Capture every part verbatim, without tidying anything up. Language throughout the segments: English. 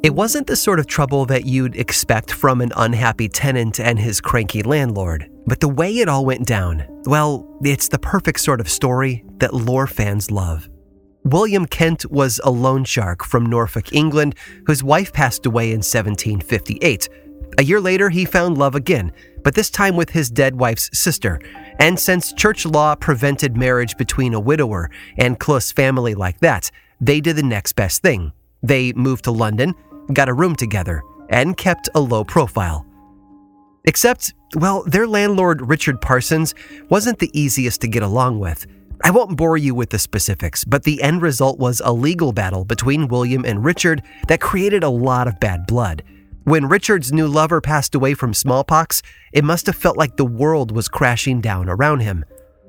It wasn't the sort of trouble that you'd expect from an unhappy tenant and his cranky landlord, but the way it all went down, well, it's the perfect sort of story that lore fans love. William Kent was a loan shark from Norfolk, England, whose wife passed away in seventeen fifty-eight. A year later, he found love again, but this time with his dead wife's sister. And since church law prevented marriage between a widower and close family like that, they did the next best thing. They moved to London, got a room together, and kept a low profile. Except, well, their landlord, Richard Parsons, wasn't the easiest to get along with. I won't bore you with the specifics, but the end result was a legal battle between William and Richard that created a lot of bad blood. When Richard's new lover passed away from smallpox, it must have felt like the world was crashing down around him.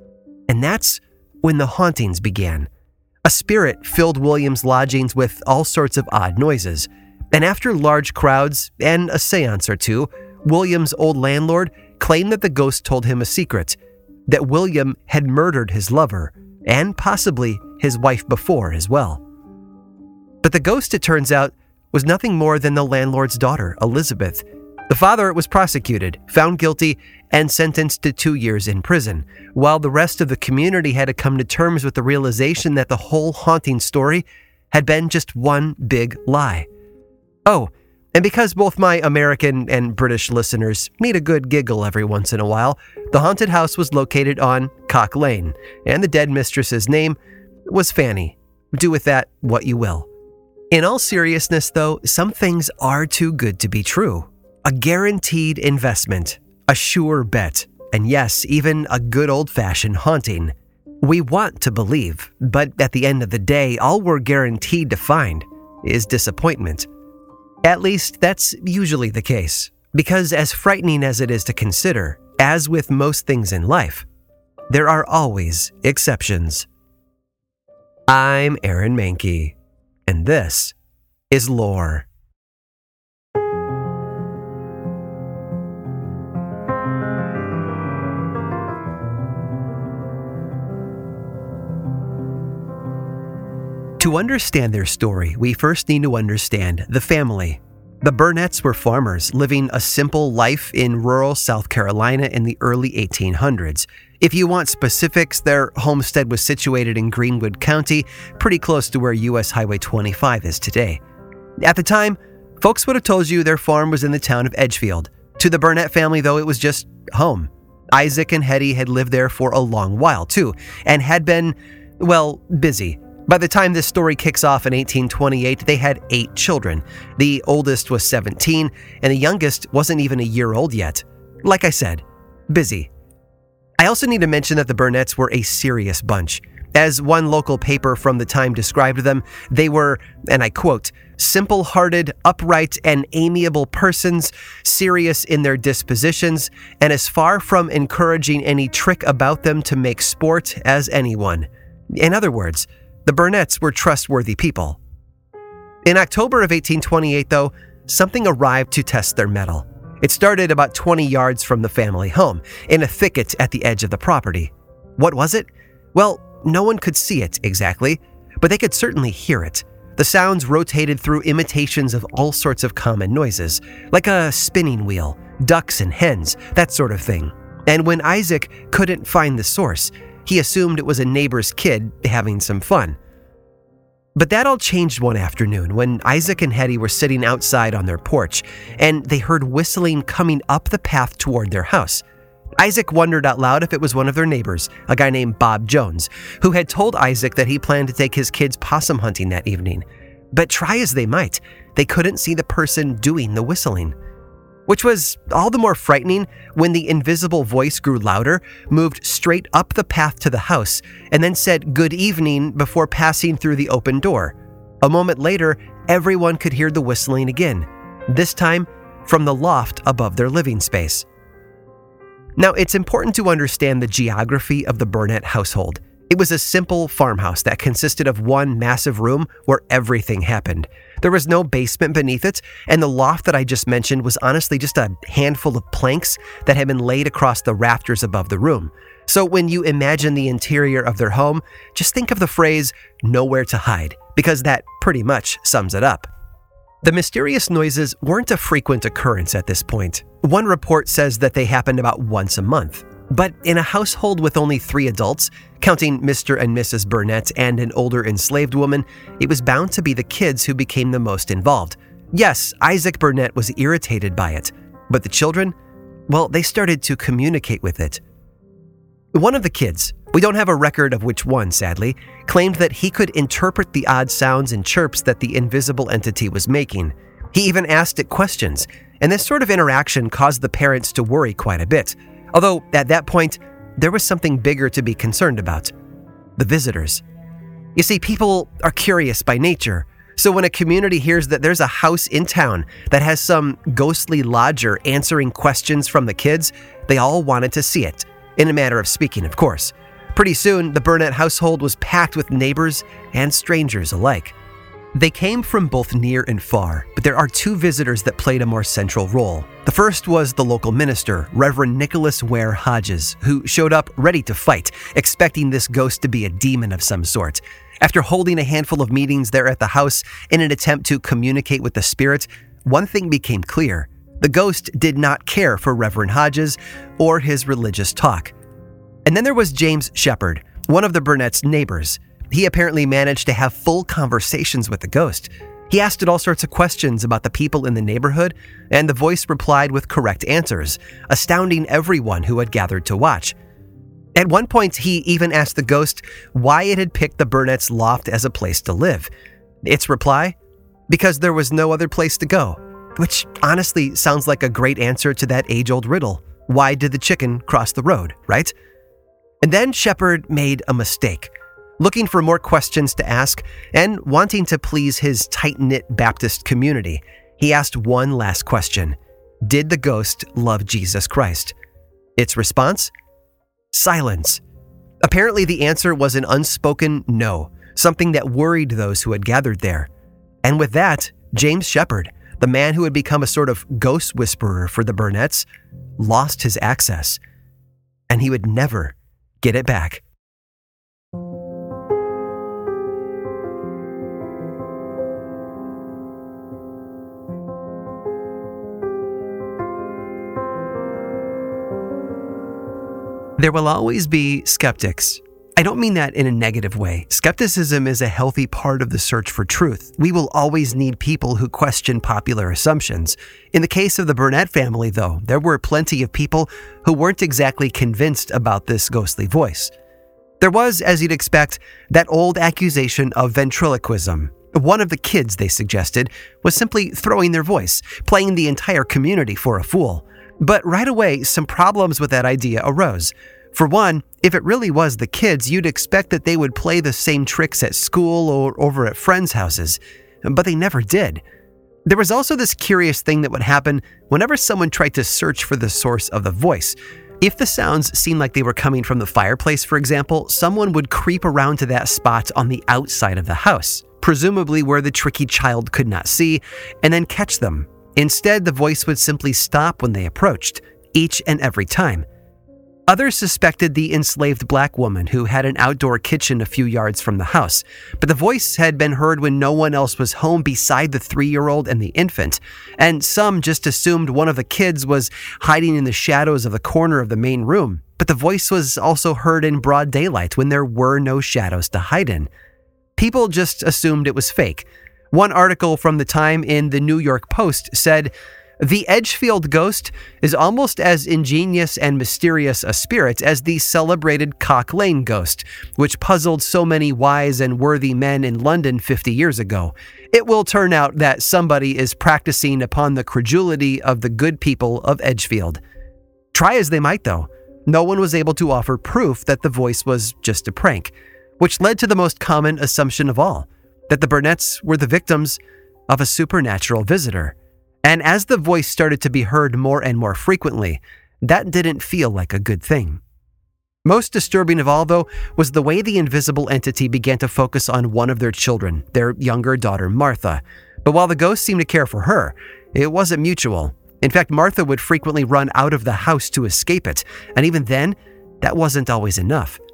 And that's when the hauntings began. A spirit filled William's lodgings with all sorts of odd noises. And after large crowds and a seance or two, William's old landlord claimed that the ghost told him a secret, that William had murdered his lover, and possibly his wife before as well. But the ghost, it turns out, was nothing more than the landlord's daughter, Elizabeth. The father was prosecuted, found guilty, and sentenced to two years in prison, while the rest of the community had to come to terms with the realization that the whole haunting story had been just one big lie. Oh, and because both my American and British listeners need a good giggle every once in a while, the haunted house was located on Cock Lane, and the dead mistress's name was Fanny. Do with that what you will. In all seriousness, though, some things are too good to be true. A guaranteed investment, a sure bet, and yes, even a good old-fashioned haunting. We want to believe, but at the end of the day, all we're guaranteed to find is disappointment. At least, that's usually the case, because as frightening as it is to consider, as with most things in life, there are always exceptions. I'm Aaron Mahnke, and this is Lore. To understand their story, we first need to understand the family. The Burnetts were farmers living a simple life in rural South Carolina in the early eighteen hundreds. If you want specifics, their homestead was situated in Greenwood County, pretty close to where U S Highway twenty-five is today. At the time, folks would have told you their farm was in the town of Edgefield. To the Burnett family, though, it was just home. Isaac and Hetty had lived there for a long while, too, and had been, well, busy. By the time this story kicks off in eighteen twenty-eight, they had eight children. The oldest was seventeen, and the youngest wasn't even a year old yet. Like I said, busy. I also need to mention that the Burnetts were a serious bunch. As one local paper from the time described them, they were, and I quote, simple-hearted, upright, and amiable persons, serious in their dispositions, and as far from encouraging any trick about them to make sport as anyone. In other words, the Burnetts were trustworthy people. In October of eighteen twenty-eight, though, something arrived to test their mettle. It started about twenty yards from the family home, in a thicket at the edge of the property. What was it? Well, no one could see it exactly, but they could certainly hear it. The sounds rotated through imitations of all sorts of common noises, like a spinning wheel, ducks and hens, that sort of thing. And when Isaac couldn't find the source, he assumed it was a neighbor's kid having some fun. But that all changed one afternoon when Isaac and Hetty were sitting outside on their porch, and they heard whistling coming up the path toward their house. Isaac wondered out loud if it was one of their neighbors, a guy named Bob Jones, who had told Isaac that he planned to take his kids possum hunting that evening. But try as they might, they couldn't see the person doing the whistling. Which was all the more frightening when the invisible voice grew louder, moved straight up the path to the house, and then said good evening before passing through the open door. A moment later, everyone could hear the whistling again, this time from the loft above their living space. Now, it's important to understand the geography of the Burnett household. It was a simple farmhouse that consisted of one massive room where everything happened. There was no basement beneath it, and the loft that I just mentioned was honestly just a handful of planks that had been laid across the rafters above the room. So when you imagine the interior of their home, just think of the phrase, nowhere to hide, because that pretty much sums it up. The mysterious noises weren't a frequent occurrence at this point. One report says that they happened about once a month. But in a household with only three adults, counting Mister and Missus Burnett and an older enslaved woman, it was bound to be the kids who became the most involved. Yes, Isaac Burnett was irritated by it, but the children, well, they started to communicate with it. One of the kids, we don't have a record of which one, sadly, claimed that he could interpret the odd sounds and chirps that the invisible entity was making. He even asked it questions, and this sort of interaction caused the parents to worry quite a bit. Although, at that point, there was something bigger to be concerned about: the visitors. You see, people are curious by nature, so when a community hears that there's a house in town that has some ghostly lodger answering questions from the kids, they all wanted to see it, in a manner of speaking, of course. Pretty soon, the Burnett household was packed with neighbors and strangers alike. They came from both near and far, but there are two visitors that played a more central role. The first was the local minister, Reverend Nicholas Ware Hodges, who showed up ready to fight, expecting this ghost to be a demon of some sort. After holding a handful of meetings there at the house in an attempt to communicate with the spirit, one thing became clear: the ghost did not care for Reverend Hodges or his religious talk. And then there was James Shepard, one of the Burnett's neighbors. He apparently managed to have full conversations with the ghost. He asked it all sorts of questions about the people in the neighborhood, and the voice replied with correct answers, astounding everyone who had gathered to watch. At one point, he even asked the ghost why it had picked the Burnett's loft as a place to live. Its reply? Because there was no other place to go, which honestly sounds like a great answer to that age-old riddle. Why did the chicken cross the road, right? And then Shepard made a mistake. Looking for more questions to ask and wanting to please his tight-knit Baptist community, he asked one last question: did the ghost love Jesus Christ? Its response? Silence. Apparently the answer was an unspoken no, something that worried those who had gathered there. And with that, James Shepard, the man who had become a sort of ghost whisperer for the Burnetts, lost his access. And he would never get it back. There will always be skeptics. I don't mean that in a negative way. Skepticism is a healthy part of the search for truth. We will always need people who question popular assumptions. In the case of the Burnett family, though, there were plenty of people who weren't exactly convinced about this ghostly voice. There was, as you'd expect, that old accusation of ventriloquism. One of the kids, they suggested, was simply throwing their voice, playing the entire community for a fool. But right away, some problems with that idea arose. For one, if it really was the kids, you'd expect that they would play the same tricks at school or over at friends' houses, but they never did. There was also this curious thing that would happen whenever someone tried to search for the source of the voice. If the sounds seemed like they were coming from the fireplace, for example, someone would creep around to that spot on the outside of the house, presumably where the tricky child could not see, and then catch them. Instead, the voice would simply stop when they approached, each and every time. Others suspected the enslaved black woman who had an outdoor kitchen a few yards from the house, but the voice had been heard when no one else was home beside the three-year-old and the infant, and some just assumed one of the kids was hiding in the shadows of the corner of the main room, but the voice was also heard in broad daylight when there were no shadows to hide in. People just assumed it was fake. One article from the time in the New York Post said, "The Edgefield ghost is almost as ingenious and mysterious a spirit as the celebrated Cock Lane ghost, which puzzled so many wise and worthy men in London fifty years ago. It will turn out that somebody is practicing upon the credulity of the good people of Edgefield." Try as they might, though, no one was able to offer proof that the voice was just a prank, which led to the most common assumption of all, that the Burnetts were the victims of a supernatural visitor. And as the voice started to be heard more and more frequently, that didn't feel like a good thing. Most disturbing of all, though, was the way the invisible entity began to focus on one of their children, their younger daughter, Martha. But while the ghost seemed to care for her, it wasn't mutual. In fact, Martha would frequently run out of the house to escape it, and even then, that wasn't always enough.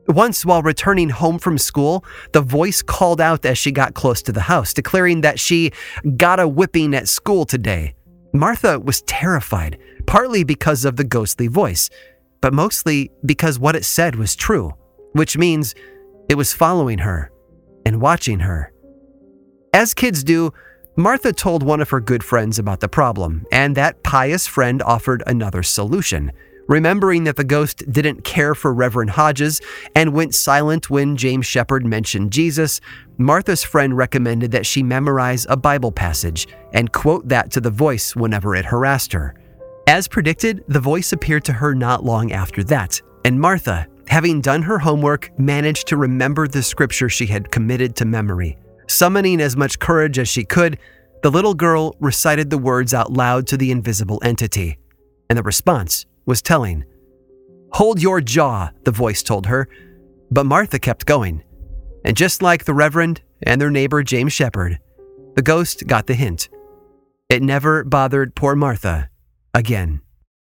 Once, while returning home from school, the voice called out as she got close to the house, declaring that she got a whipping at school today. Martha was terrified, partly because of the ghostly voice, but mostly because what it said was true, which means it was following her and watching her. As kids do, Martha told one of her good friends about the problem, and that pious friend offered another solution. Remembering that the ghost didn't care for Reverend Hodges and went silent when James Shepherd mentioned Jesus, Martha's friend recommended that she memorize a Bible passage and quote that to the voice whenever it harassed her. As predicted, the voice appeared to her not long after that, and Martha, having done her homework, managed to remember the scripture she had committed to memory. Summoning as much courage as she could, the little girl recited the words out loud to the invisible entity, and the response was telling. "Hold your jaw," the voice told her, but Martha kept going. And just like the Reverend and their neighbor James Shepherd, the ghost got the hint. It never bothered poor Martha again.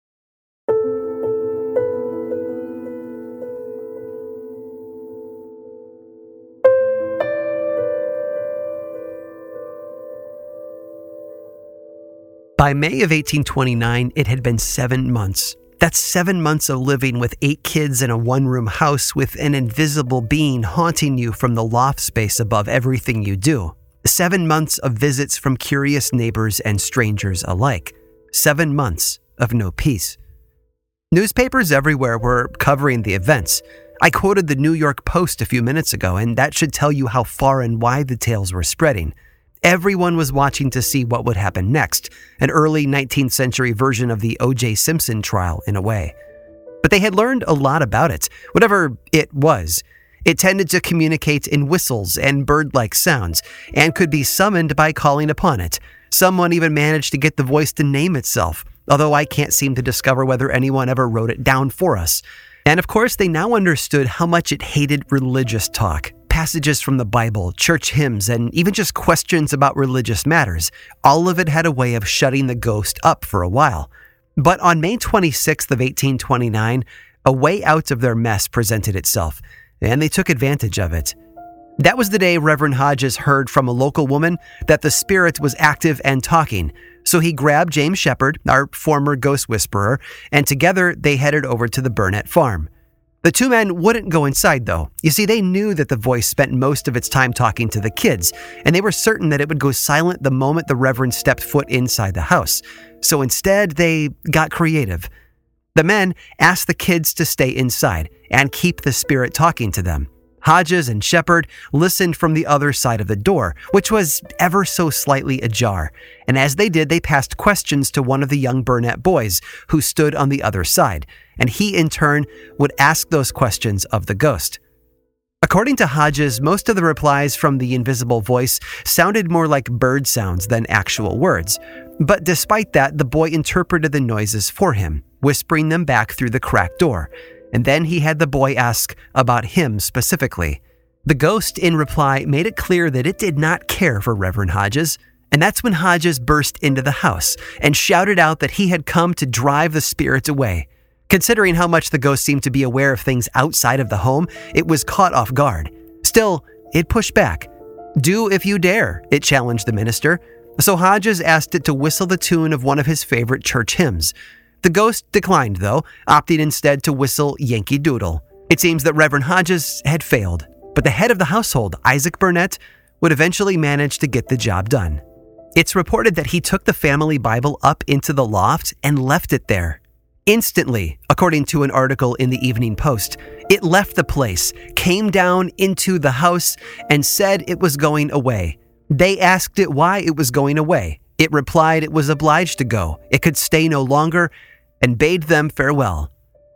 By May of eighteen twenty-nine, it had been seven months. That's seven months of living with eight kids in a one-room house with an invisible being haunting you from the loft space above everything you do. Seven months of visits from curious neighbors and strangers alike. Seven months of no peace. Newspapers everywhere were covering the events. I quoted the New York Post a few minutes ago, and that should tell you how far and wide the tales were spreading. Everyone was watching to see what would happen next, an early nineteenth century version of the O J Simpson trial in a way. But they had learned a lot about it, whatever it was. It tended to communicate in whistles and bird-like sounds, and could be summoned by calling upon it. Someone even managed to get the voice to name itself, although I can't seem to discover whether anyone ever wrote it down for us. And of course, they now understood how much it hated religious talk. Passages from the Bible, church hymns, and even just questions about religious matters. All of it had a way of shutting the ghost up for a while. But on May twenty-sixth of eighteen twenty-nine, a way out of their mess presented itself, and they took advantage of it. That was the day Reverend Hodges heard from a local woman that the spirit was active and talking, so he grabbed James Shepherd, our former ghost whisperer, and together they headed over to the Burnett farm. The two men wouldn't go inside, though. You see, they knew that the voice spent most of its time talking to the kids, and they were certain that it would go silent the moment the Reverend stepped foot inside the house. So instead, they got creative. The men asked the kids to stay inside and keep the spirit talking to them. Hodges and Shepherd listened from the other side of the door, which was ever so slightly ajar, and as they did, they passed questions to one of the young Burnett boys who stood on the other side, and he in turn would ask those questions of the ghost. According to Hodges, most of the replies from the invisible voice sounded more like bird sounds than actual words, but despite that, the boy interpreted the noises for him, whispering them back through the cracked door. And then he had the boy ask about him specifically. The ghost, in reply, made it clear that it did not care for Reverend Hodges, and that's when Hodges burst into the house and shouted out that he had come to drive the spirits away. Considering how much the ghost seemed to be aware of things outside of the home, it was caught off guard. Still, it pushed back. "Do if you dare," it challenged the minister. So Hodges asked it to whistle the tune of one of his favorite church hymns. The ghost declined, though, opting instead to whistle Yankee Doodle. It seems that Reverend Hodges had failed, but the head of the household, Isaac Burnett, would eventually manage to get the job done. It's reported that he took the family Bible up into the loft and left it there. Instantly, according to an article in the Evening Post, it left the place, came down into the house, and said it was going away. They asked it why it was going away. It replied it was obliged to go, it could stay no longer, and bade them farewell.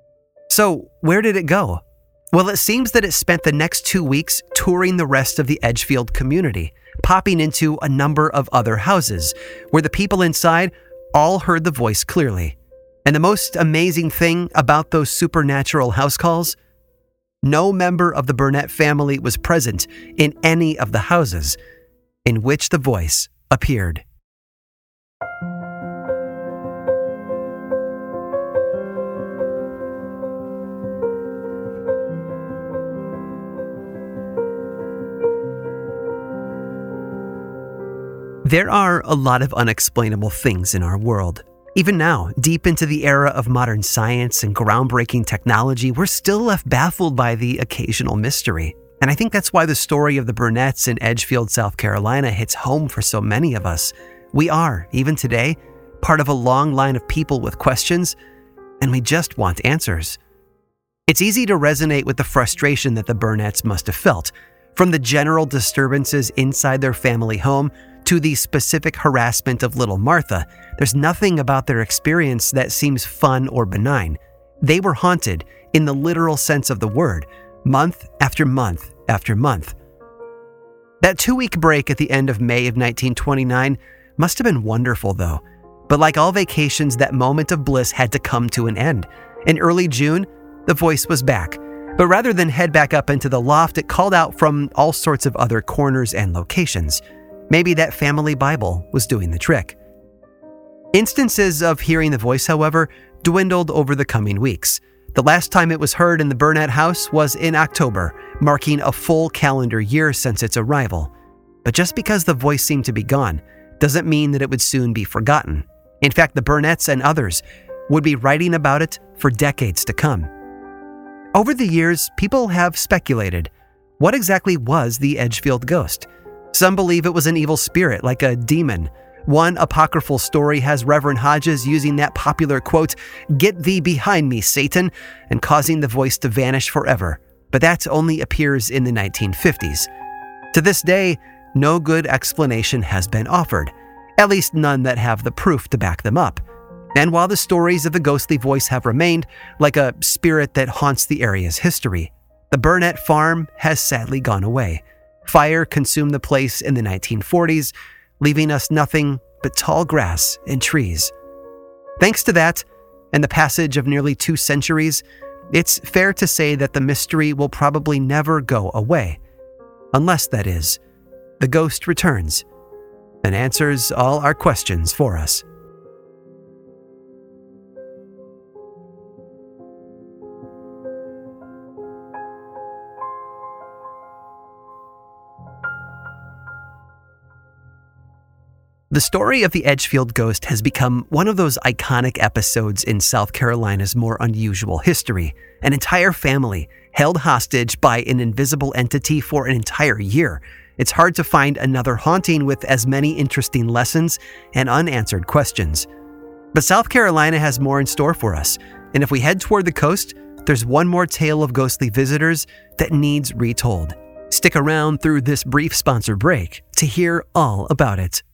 So, where did it go? Well, it seems that it spent the next two weeks touring the rest of the Edgefield community, popping into a number of other houses, where the people inside all heard the voice clearly. And the most amazing thing about those supernatural house calls? No member of the Burnett family was present in any of the houses in which the voice appeared. There are a lot of unexplainable things in our world. Even now, deep into the era of modern science and groundbreaking technology, we're still left baffled by the occasional mystery. And I think that's why the story of the Burnetts in Edgefield, South Carolina hits home for so many of us. We are, even today, part of a long line of people with questions, and we just want answers. It's easy to resonate with the frustration that the Burnetts must have felt, from the general disturbances inside their family home to the specific harassment of little Martha. There's nothing about their experience that seems fun or benign. They were haunted, in the literal sense of the word, month after month after month. That two-week break at the end of May of nineteen twenty-nine must have been wonderful, though. But like all vacations, that moment of bliss had to come to an end. In early June, the voice was back. But rather than head back up into the loft, it called out from all sorts of other corners and locations. Maybe that family Bible was doing the trick. Instances of hearing the voice, however, dwindled over the coming weeks. The last time it was heard in the Burnett house was in October, marking a full calendar year since its arrival. But just because the voice seemed to be gone doesn't mean that it would soon be forgotten. In fact, the Burnetts and others would be writing about it for decades to come. Over the years, people have speculated, what exactly was the Edgefield ghost? Some believe it was an evil spirit, like a demon. One apocryphal story has Reverend Hodges using that popular quote, "Get thee behind me, Satan," and causing the voice to vanish forever. But that only appears in the nineteen fifties. To this day, no good explanation has been offered, at least none that have the proof to back them up. And while the stories of the ghostly voice have remained, like a spirit that haunts the area's history, the Burnett farm has sadly gone away. Fire consumed the place in the nineteen forties, leaving us nothing but tall grass and trees. Thanks to that, and the passage of nearly two centuries, it's fair to say that the mystery will probably never go away. Unless, that is, the ghost returns and answers all our questions for us. The story of the Edgefield ghost has become one of those iconic episodes in South Carolina's more unusual history. An entire family held hostage by an invisible entity for an entire year. It's hard to find another haunting with as many interesting lessons and unanswered questions. But South Carolina has more in store for us, and if we head toward the coast, there's one more tale of ghostly visitors that needs retold. Stick around through this brief sponsor break to hear all about it.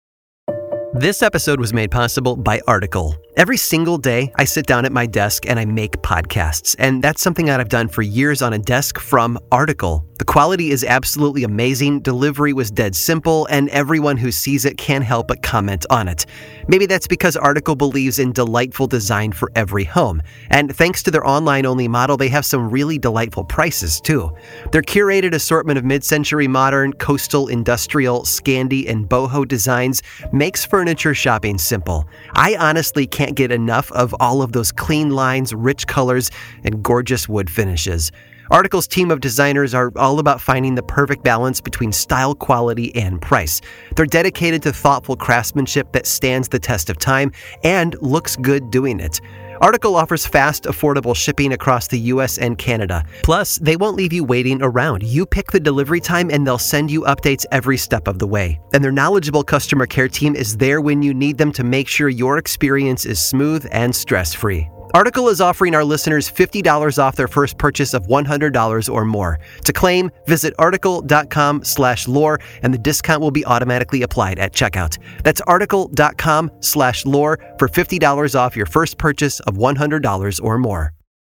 This episode was made possible by Article. Every single day, I sit down at my desk and I make podcasts, and that's something that I've done for years on a desk from Article. The quality is absolutely amazing, delivery was dead simple, and everyone who sees it can't help but comment on it. Maybe that's because Article believes in delightful design for every home, and thanks to their online-only model, they have some really delightful prices too. Their curated assortment of mid-century modern, coastal, industrial, Scandi, and boho designs makes furniture shopping simple. I honestly can't get enough of all of those clean lines, rich colors, and gorgeous wood finishes. Article's team of designers are all about finding the perfect balance between style, quality, and price. They're dedicated to thoughtful craftsmanship that stands the test of time and looks good doing it. Article offers fast, affordable shipping across the U S and Canada. Plus, they won't leave you waiting around. You pick the delivery time and they'll send you updates every step of the way. And their knowledgeable customer care team is there when you need them to make sure your experience is smooth and stress-free. Article is offering our listeners fifty dollars off their first purchase of one hundred dollars or more. To claim, visit article.com slash lore and the discount will be automatically applied at checkout. That's article.com slash lore for fifty dollars off your first purchase of one hundred dollars or more.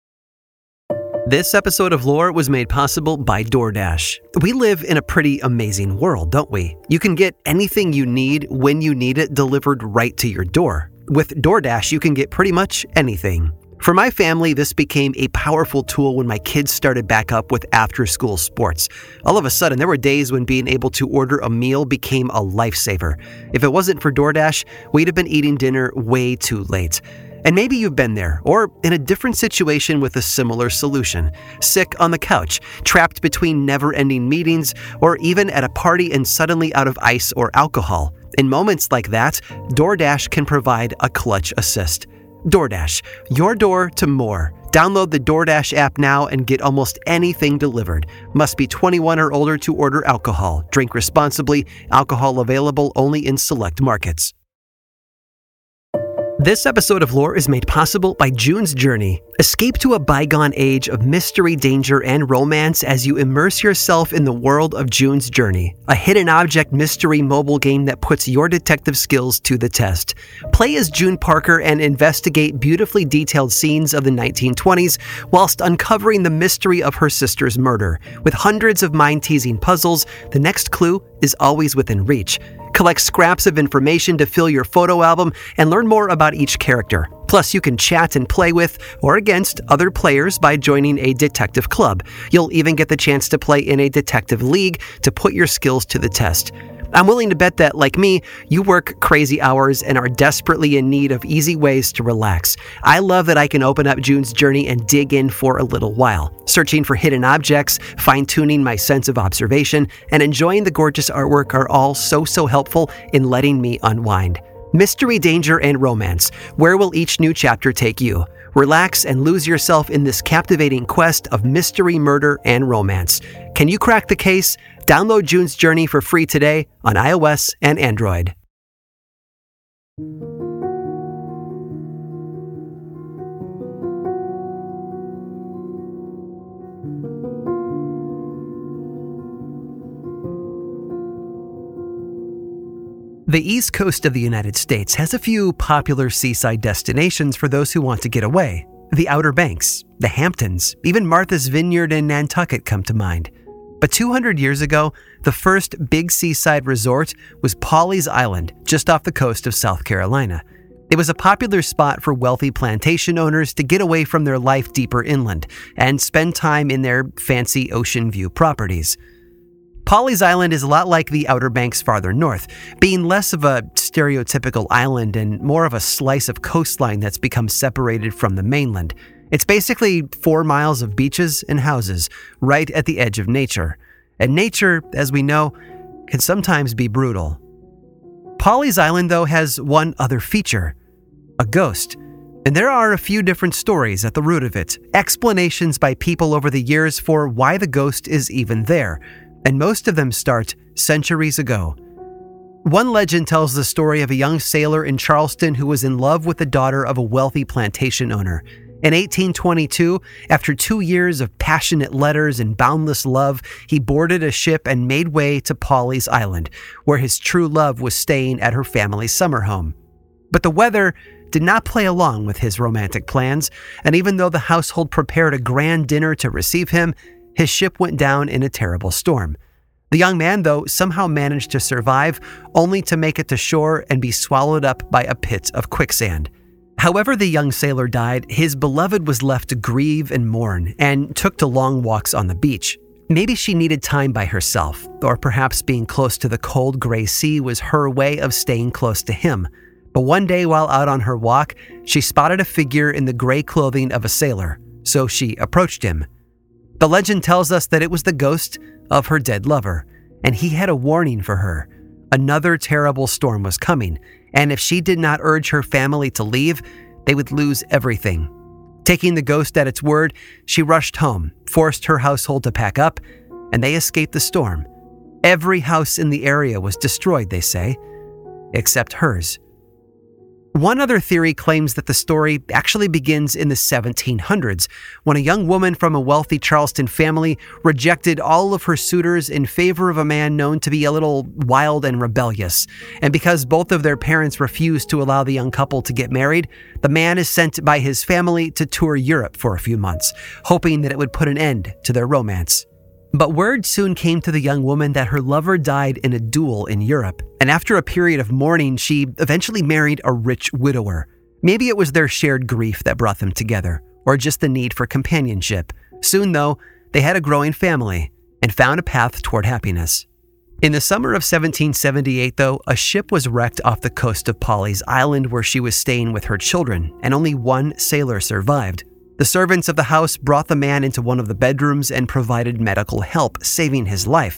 This episode of Lore was made possible by DoorDash. We live in a pretty amazing world, don't we? You can get anything you need when you need it delivered right to your door. With DoorDash, you can get pretty much anything. For my family, this became a powerful tool when my kids started back up with after-school sports. All of a sudden, there were days when being able to order a meal became a lifesaver. If it wasn't for DoorDash, we'd have been eating dinner way too late. And maybe you've been there, or in a different situation with a similar solution. Sick on the couch, trapped between never-ending meetings, or even at a party and suddenly out of ice or alcohol. In moments like that, DoorDash can provide a clutch assist. DoorDash, your door to more. Download the DoorDash app now and get almost anything delivered. Must be twenty-one or older to order alcohol. Drink responsibly. Alcohol available only in select markets. This episode of Lore is made possible by June's Journey. Escape to a bygone age of mystery, danger, and romance as you immerse yourself in the world of June's Journey, a hidden object mystery mobile game that puts your detective skills to the test. Play as June Parker and investigate beautifully detailed scenes of the nineteen twenties whilst uncovering the mystery of her sister's murder. With hundreds of mind-teasing puzzles, the next clue is always within reach. Collect scraps of information to fill your photo album and learn more about each character. Plus, you can chat and play with or against other players by joining a detective club. You'll even get the chance to play in a detective league to put your skills to the test. I'm willing to bet that, like me, you work crazy hours and are desperately in need of easy ways to relax. I love that I can open up June's Journey and dig in for a little while, searching for hidden objects, fine-tuning my sense of observation, and enjoying the gorgeous artwork are all so, so helpful in letting me unwind. Mystery, danger, and romance. Where will each new chapter take you? Relax and lose yourself in this captivating quest of mystery, murder, and romance. Can you crack the case? Download June's Journey for free today on iOS and Android. The East Coast of the United States has a few popular seaside destinations for those who want to get away. The Outer Banks, the Hamptons, even Martha's Vineyard in Nantucket come to mind. But two hundred years ago, the first big seaside resort was Pawleys Island, just off the coast of South Carolina. It was a popular spot for wealthy plantation owners to get away from their life deeper inland and spend time in their fancy ocean view properties. Pawleys Island is a lot like the Outer Banks farther north, being less of a stereotypical island and more of a slice of coastline that's become separated from the mainland. It's basically four miles of beaches and houses, right at the edge of nature. And nature, as we know, can sometimes be brutal. Pawleys Island, though, has one other feature: a ghost. And there are a few different stories at the root of it, explanations by people over the years for why the ghost is even there, and most of them start centuries ago. One legend tells the story of a young sailor in Charleston who was in love with the daughter of a wealthy plantation owner. In eighteen twenty-two, after two years of passionate letters and boundless love, he boarded a ship and made way to Pawleys Island, where his true love was staying at her family's summer home. But the weather did not play along with his romantic plans, and even though the household prepared a grand dinner to receive him, his ship went down in a terrible storm. The young man, though, somehow managed to survive, only to make it to shore and be swallowed up by a pit of quicksand. However the young sailor died, his beloved was left to grieve and mourn, and took to long walks on the beach. Maybe she needed time by herself, or perhaps being close to the cold gray sea was her way of staying close to him. But one day while out on her walk, she spotted a figure in the gray clothing of a sailor, so she approached him. The legend tells us that it was the ghost of her dead lover, and he had a warning for her. Another terrible storm was coming, and if she did not urge her family to leave, they would lose everything. Taking the ghost at its word, she rushed home, forced her household to pack up, and they escaped the storm. Every house in the area was destroyed, they say, except hers. One other theory claims that the story actually begins in the seventeen hundreds, when a young woman from a wealthy Charleston family rejected all of her suitors in favor of a man known to be a little wild and rebellious. And because both of their parents refused to allow the young couple to get married, the man is sent by his family to tour Europe for a few months, hoping that it would put an end to their romance. But word soon came to the young woman that her lover died in a duel in Europe, and after a period of mourning, she eventually married a rich widower. Maybe it was their shared grief that brought them together, or just the need for companionship. Soon, though, they had a growing family and found a path toward happiness. In the summer of seventeen seventy-eight, though, a ship was wrecked off the coast of Pawleys Island where she was staying with her children, and only one sailor survived. The servants of the house brought the man into one of the bedrooms and provided medical help, saving his life.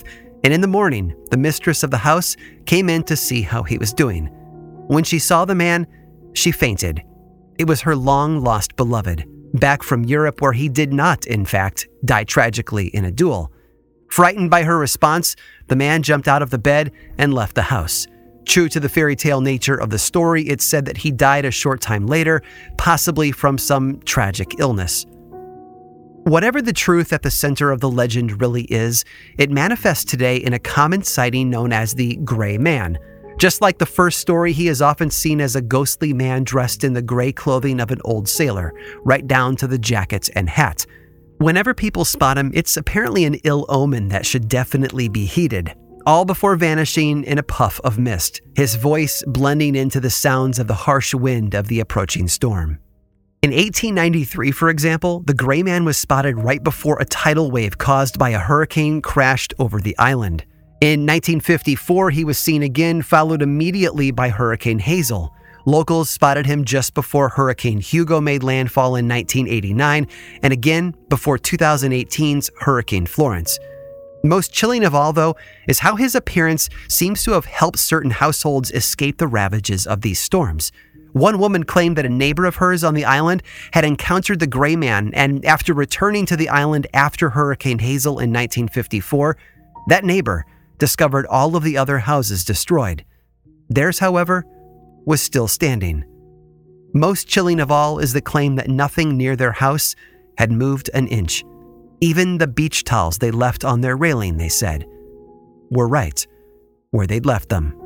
And in the morning, the mistress of the house came in to see how he was doing. When she saw the man, she fainted. It was her long-lost beloved, back from Europe where he did not, in fact, die tragically in a duel. Frightened by her response, the man jumped out of the bed and left the house. True to the fairy tale nature of the story, it said that he died a short time later, possibly from some tragic illness. Whatever the truth at the center of the legend really is, it manifests today in a common sighting known as the Gray Man. Just like the first story, he is often seen as a ghostly man dressed in the gray clothing of an old sailor, right down to the jacket and hat. Whenever people spot him, it's apparently an ill omen that should definitely be heeded, all before vanishing in a puff of mist, his voice blending into the sounds of the harsh wind of the approaching storm. In eighteen ninety-three, for example, the Gray Man was spotted right before a tidal wave caused by a hurricane crashed over the island. In nineteen fifty-four, he was seen again, followed immediately by Hurricane Hazel. Locals spotted him just before Hurricane Hugo made landfall in nineteen eighty-nine, and again before two thousand eighteen's Hurricane Florence. Most chilling of all, though, is how his appearance seems to have helped certain households escape the ravages of these storms. One woman claimed that a neighbor of hers on the island had encountered the Gray Man, and after returning to the island after Hurricane Hazel in nineteen fifty-four, that neighbor discovered all of the other houses destroyed. Theirs, however, was still standing. Most chilling of all is the claim that nothing near their house had moved an inch. Even the beach towels they left on their railing, they said, were right where they'd left them.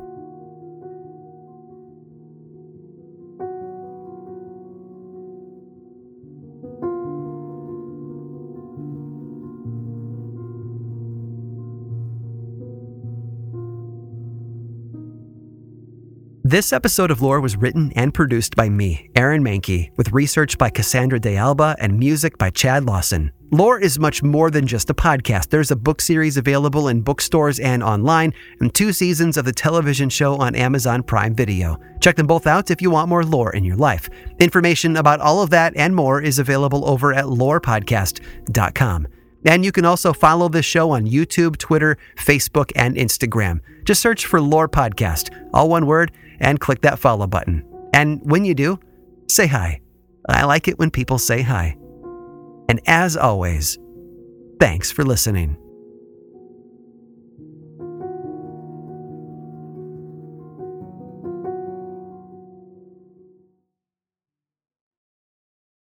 This episode of Lore was written and produced by me, Aaron Mahnke, with research by Cassandra De Alba and music by Chad Lawson. Lore is much more than just a podcast. There's a book series available in bookstores and online, and two seasons of the television show on Amazon Prime Video. Check them both out if you want more lore in your life. Information about all of that and more is available over at lore podcast dot com. And you can also follow this show on YouTube, Twitter, Facebook, and Instagram. Just search for Lore Podcast, all one word, and click that follow button. And when you do, say hi. I like it when people say hi. And as always, thanks for listening.